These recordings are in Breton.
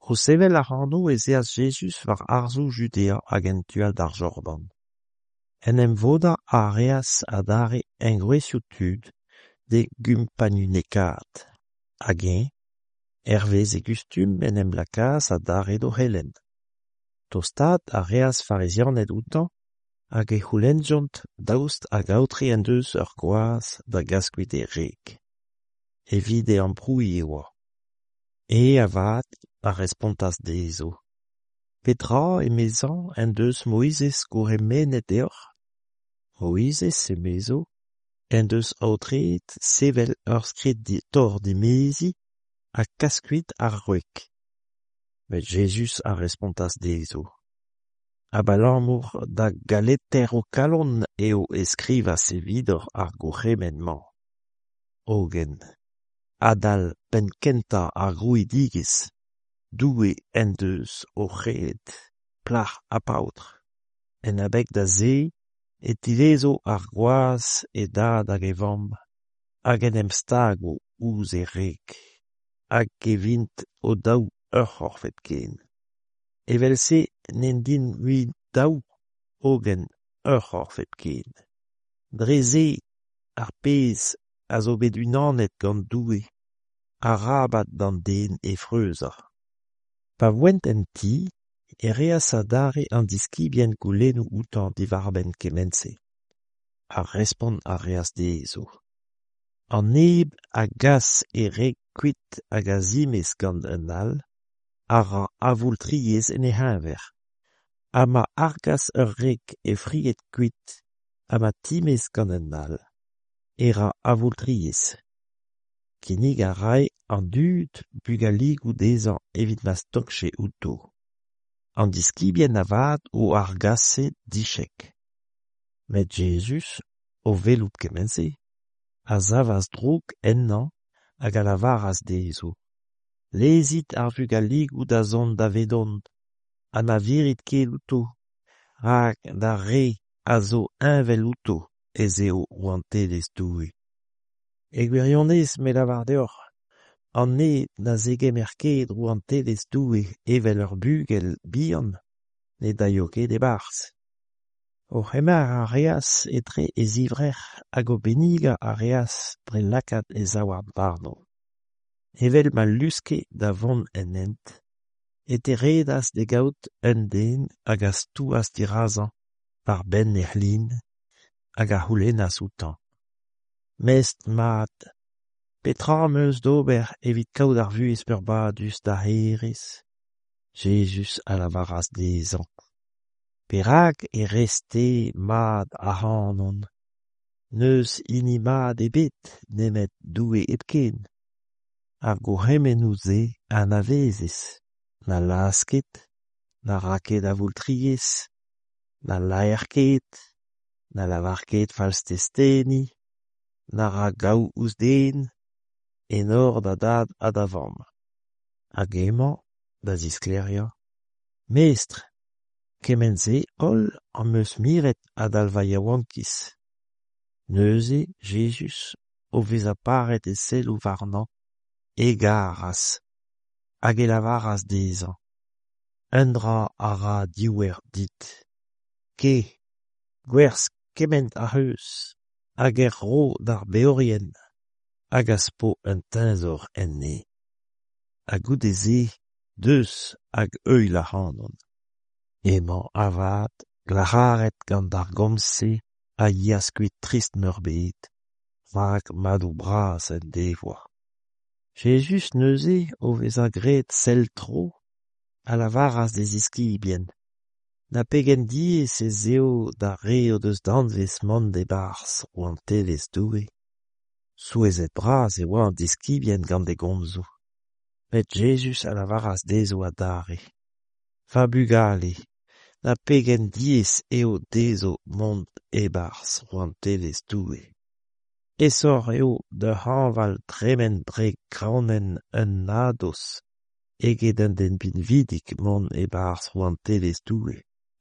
O sevel ac'hanou ezeas Jesus war arzou Judea hag en tual d'ar Jordan. En em voda a reas adare engouezioù tud de gumpagnunekad. Hag-eñ, hervez e gustum en em lakaz adare do helen. Tostad a reas farezianet outan hag e c'houlenjont daoust a gaoutri en deus ur gwaz da gaskuit e reg. Evit e amprouiñ e oa. E avad a respontas dezo. Petra e mezan en deus Moizez gore menet deoc'h? Moizez e mezo en deus aotret sevel ur skrid tor dimezi a kaskuit ar roek. Met Jesus a respontas dezo. Abalamour da galeter o kalon eo eskrivas evidor ar gourc'hemenmañ. Ogen. Adal penkenta ar grouidigez, doue en deus o c'hed, plac'h a paotr. En abeg da ze, e tilezo ar gwaz e dad hag e vamm, hag en em stag o ouz e reg, hag e vint o daou ur c'horfet ken. Evel se n'en din mui daou ogen ur c'horfet ken. Dreze ar pezh a zo bet unanet gant doue, a rabat d'an den e freuzañ. Pa voent en ti, e reas adare an diskibien goulennoù outan divarbenn kemense. A respont a reas dezo. An eb a gas e reg kuit hag a zimez gant un all, a ra avoultriez en e c'heñver. Ha ma argas ur reg e friet kuit, ha ma timez gant un all, e ra avoultriez. Kinnig a ray an dud bug a ligoù dezhañ evit ma stokche outo. An diskibien avad o argase dichek. Met Jesus, o velout kemense, a zavas droug ennan hag a lavaras dezo. Lezit ar vug a ligoù da zont da vedont, ha na virit ket outo, rak da re a zo unvel outo ez eo ouantelez doue. E gwirionez me lavar deoc'h, an ne na zegem er ket ouantelez doue evel ur bugel bihan, ne daio ket e barzh. O c'hemar a reas etre e zivrec'h hag o beniga a reas dre lakaat e zawar barno. Evel ma luske da vont en ent, e te redas de gaout un den hag a stouas dirazan par benn e c'hlin hag a c'houlennas outan. Mest mat, petra meus d'ober evit kaout ar vuhez peurbadus da herez? Jesus a lavaras dezhañ. Perak e reste mat ac'hanon. Neus hini mat ebet nemet doue epken. Ar gourc'hemennoù ze an avezez, na lasket, na raket avoultriez, na laerket, na lavarket falstesteni, na ra gaou ouzden, en hor da dad ha da vamm. Hag emañ, da ziskleria, Mestr, kemense holl am eus miret a-dal va yaouankiz. Neuze, Jesus, o vez a paret e selloù warnañ, e garas, hag e lavaras dezhañ. Un dra a ra diouer dit. Ke, gwerzh kement a c'heus, hag er ro d'ar beorien, hag as po un tenzor enne. Ha goude ze, deus hag euil ac'hanon. Emañ avad, glac'haret gant ar gomse a yaskouit trist meurbet, rak madou bras en devoa. Jesus neuze o vez a gret sell tro, a lavaras de ziskibien. Na pegen diez ez eo da re o deus danvez mont e barzh ouantelez doue. Souezet bras e oa an diskibien gant e gomzo. Met Jesus a lavaras dezo a dare. Va bugale, na pegen diez eo dezo mont e barzh ouantelez doue. Esor eo de hanval tremen dre granen un nados, eget un den bin vidik mont e barzh ouantelez doue.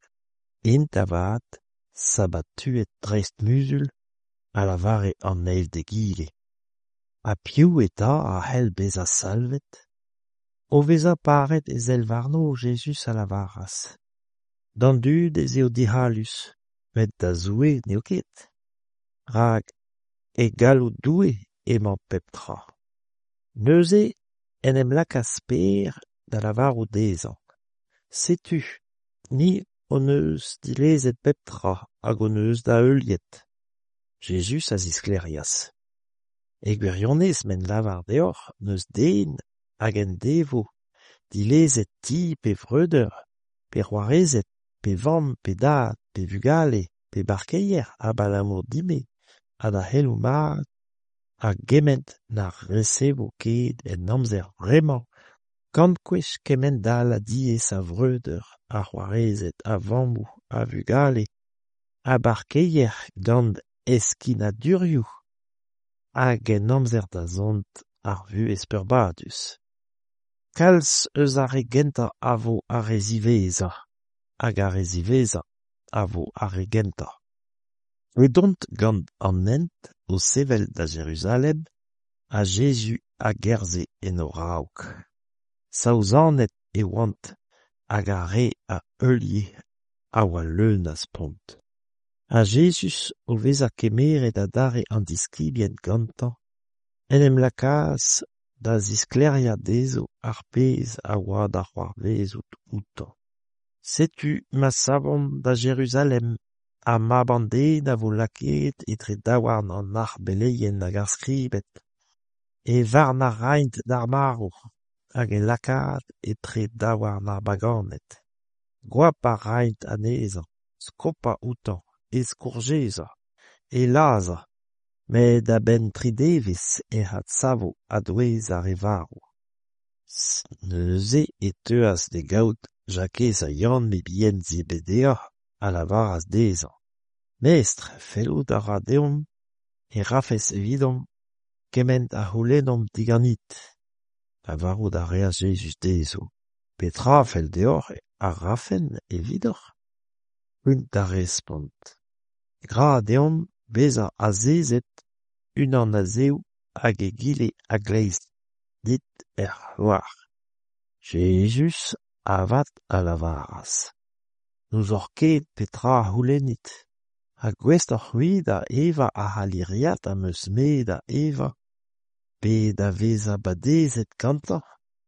Int avad, sabat tuet dreist musul, a lavare an eil de gile. A piv eta a c'hell bez a salvet? Oveza paret ezel varno Jesus a la varas. Dandud eo dihalus, met da zoe neo ket. Rag e gallout doue emañ pep tra. Neuze en em lakas per da la varou dezan. Setu, ni o neus dilezet pep tra hag o neus da euliet. Jesus a zisklerias. E gwirionez men lavar deoc'h neus den hag en devo dilezet ti pe vreudeur, pe c'hoarezet, pe vamm, pe dad, pe vugale, pe barkeier a balamour dime, ha da c'helloù mat, ha gement na resevo ket en amzer vremañ, kantkwech kement dal a diez a vreudeur, a c'hoarezet, a vammou, a vugale, a barkeier gant eskinadurioù, hag en amzer da zont ar vuhez peurbadus. Kalz eus a regenta a vo a reziveza, hag a reziveza a vo a regenta. Redont gant an hent o sevel da Jérusalem a Jésus a gerze en o raok. Saouzannet e oant hag a re a eulier a oa leunaz pont. A Jesus o veza kemeret a dare an disklibien gantañ, en em lakaz da ziskleria dezo ar pez a oa da c'hoarvezout outan. Setu ma savon da Jérusalem, a maban den a vo laket etre daouarn an ar beleien hag ar skribet, e varn ar raint d'ar marv, hag e lakad etre daouarn ar baganet. Gwap ar raint anezan, skopa outan, e skourjeza, e laza, met da ben tridevez e had savo a douez ar evarv. Neuze e teuas de gaout jakez a yann me bien zebedea a la varas dezan. Mestre, fellout a ra deomp, e rafes evidom, kement a c'houlennomp diganit. La varou da reas Jesus dezo. Petra fel deoc'h a rafen evidoc'h. Unt da respont. Gra deomp bezañ a zezet unan a zeo hag e gile a gleiz dit c'hoar. Jesus avat a la varas. Nous hor ket petra a c'houlennit. Ha gwest hor c'hwi da Eva a c'haliriat am eus me da Eva, pe da veza badezet gantañ.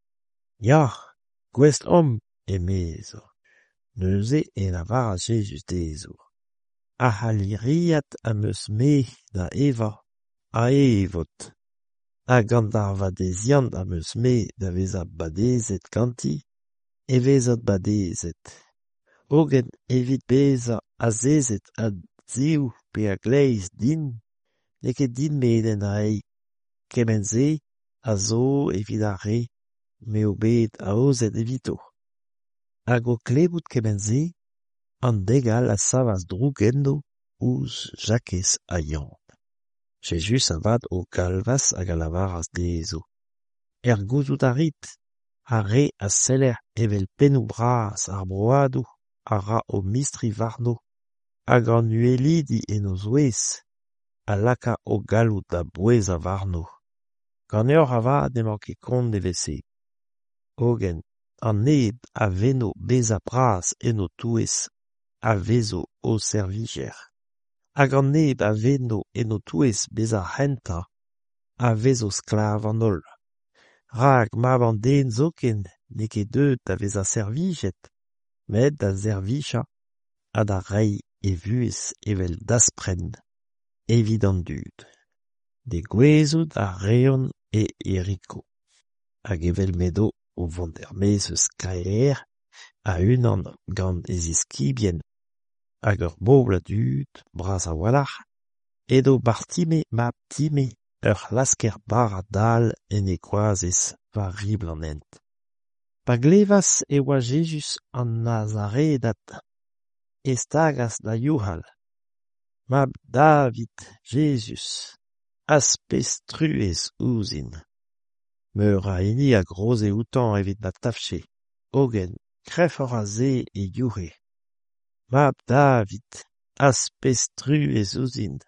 Ya, gwest om e mezo. Neuze en a varas Jesus dezo. A c'haliriat am eus me da Eva, a evot. Ha gant ar vadeziant am eus me da veza badezet ganti, e vezot badezet. Hogen evit bezañ a zezet a ziv pe a gleiz din, ne ket din meden reiñ. Kement-se a zo evit a re, me o bet a ozet evito. Hag o klebout kement-se, an degal a savas drougendo ouzh jakez a yann. Jesus avad o galvas hag a la varas dezo. Gouzout a rit, a re a seller evel pennoù bras ar broadoù a ra o mistri varno, hag an uelidi en o zouez, a laka o gallout da bouez a varno. Ganeoc'h avad emañ ket kont nevez-se. Hogen, an neb a veno bezañ bras en o touez a vezo o servijer. Hag an neb a veno en o touez bezañ c'henta a vezo sklav an holl. Rag mab an den zoken ne ket deut da vezañ servijet, met da servija ha da reiñ e vuez evel daspren, evit an dud. De gwezout a reont e eriko. Hag evel medo o vont er mez eus kaer a unan gant e ziskibien hag ur bobl a dud, bras a walac'h, edo Bartime mab Time ur lasker bar a dal en e koazez va ribl an hent. Pa glevas e oa Jesus an Nazaredat, e stagas da youhal. Mab David, Jesus, az pez truez ouzin. Meur a hini a groze outan evit ma tafche. Hogen, krefoc'h a ze e youre. Mab David, az pez truez ouzin.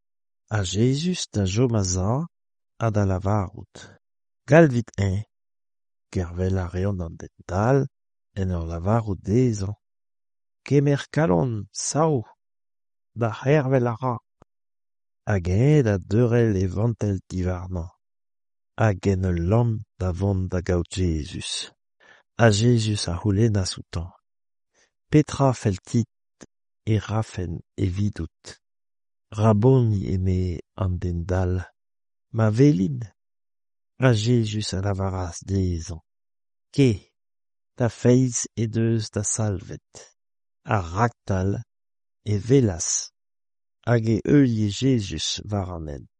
A Jesus da jom a za, ha da la varout. Galvit gervelarion an dental, en ur lavar o dezhañ. Kemer kalon, sao, da c'hervel a ra. Hag da deurel e vantel divarnañ. Hag en ul lamp da vont da gaout Jesus. A Jesus a c'houlennas outan. Petra feltit e rafen evidout. Raboni eme an dendal. Ma velin. A Jesus a lavaras dezhañ. Ke, da feiz e deus da salvet. A raktal e velas. Hag e eulie Jesus war an hent.